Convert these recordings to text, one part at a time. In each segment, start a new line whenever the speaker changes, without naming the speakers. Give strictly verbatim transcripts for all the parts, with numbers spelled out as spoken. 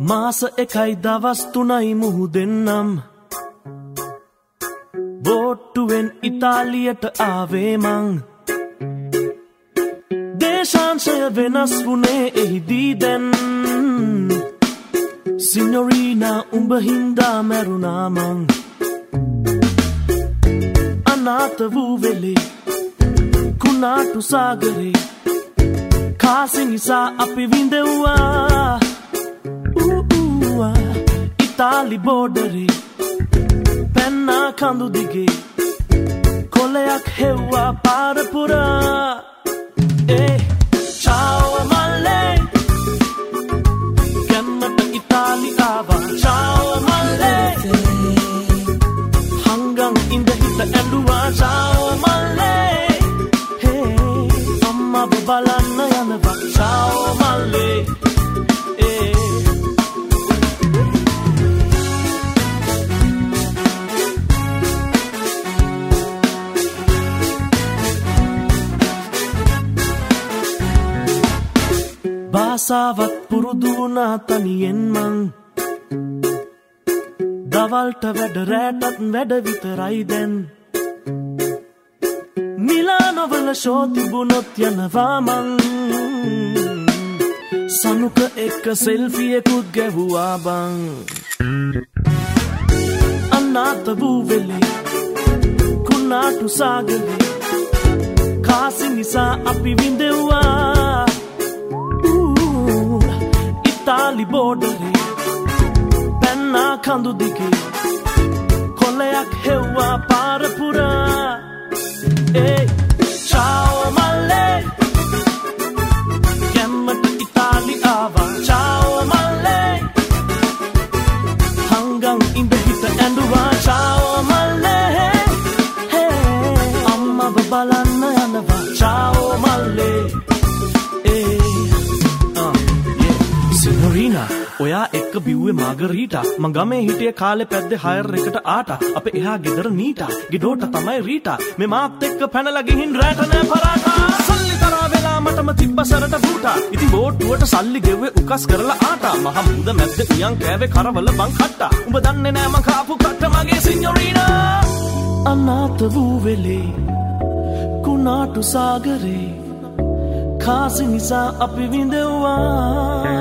මාස එකයි දවස් තුනයි මුහුදෙන්නම් බෝට්ටුවෙන් ඉතාලියට ආවේ මං දේශාංශය වෙනස් වුණේ එහිදී දැන් සිනොරීනා උඹ හින්දා මැරුණා මං අනාත වූ වෙලේ කුණාටු සාගරේ කාසි නිසා අපි විඳෙව්වා ඉතාලි බෝඩරේ පැන්නා කඳු දිගේ කොලයක් හෙව්වා පාරපුරා ඒ චාව මල්ලේ ගැම්මට ඉතාලි ආවා චාව මල්ලේ හංගන් ඉඳ හිත ඇඬුවා චාව මල්ලේ හේ අම්මා බලන්න යනවා චාව මල්ලේ භාෂාවත් පුරුදුනා තනියෙන් මං දවල්ට වැඩ රැටත් වැඩ විතරයි දැන් මිලානොවල ෂෝ තිබුණොත් යනවා මං සනුක එක්ක සෙල්ෆියකුත් ගැහුවා බං අනාත වූ වෙලේ කුණාටු සාගරේ කාසි නිසා අපි විඳෙව්වා ඉතාලි බෝඩරේ පැන්නා කඳු දිගේ කොලයක් හෙව්වා පාරපුරා ඒ චාව මල්ලේ ගැම්මට ඉතාලි ආවා චාව මල්ලේ හංගන් ඉඳ හිත ඇඬුවා චාව මල්ලේ අම්මව බලන්න යනවා චාව මල්ලේ සිනොරීනා ඔයා එක්ක බිව්වේ මාගරීටා මං ගමේ හිටිය කාලේ පැද්දේ හයර් එකට ආටා අපේ එහා ගෙදර නීටා ගෙඩෝට තමයි රීටා මේ මාත් එක්ක පැනලා ගිහින් රැට නෑ පරාටා සල්ලි තරා වෙලා මටම තිබ්බ සරට බූටා ඉතින් බෝට්ටුවට සල්ලි ගෙව්වේ උකස් කරලා ආටා මහ මුද මැද්ද ඉයන් කෑවේ කරවල බං කට්ටා උඹ දන්නේ නෑ මං කාපු කට්ට මගේ සිනොරීනා අනාත වූ වෙලේ කුණාටු සාගරේ කාසි නිසා අපි විඳෙව්වා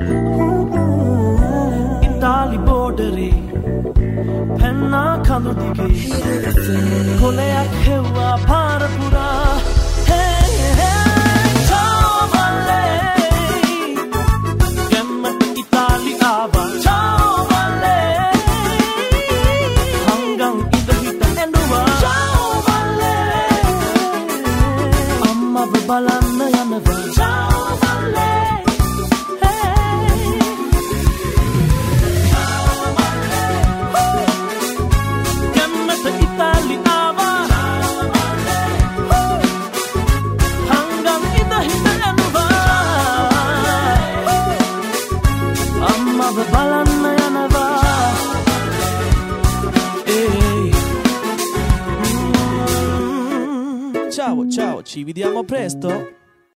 ඉතාලි බෝඩරේ පැන්නා කඳු දිගේ කොලයක් හෙව්වා පාරපුරා චාව මල්ලේ ගැම්මට ඉතාලි ආවා චාව මල්ලේ හංගන් ඉඳ හිත ඇඬුවා චාව මල්ලේ අම්මව බලන්න යනවා චාව මල්ලේ
Ciao, ciao, ci vediamo presto.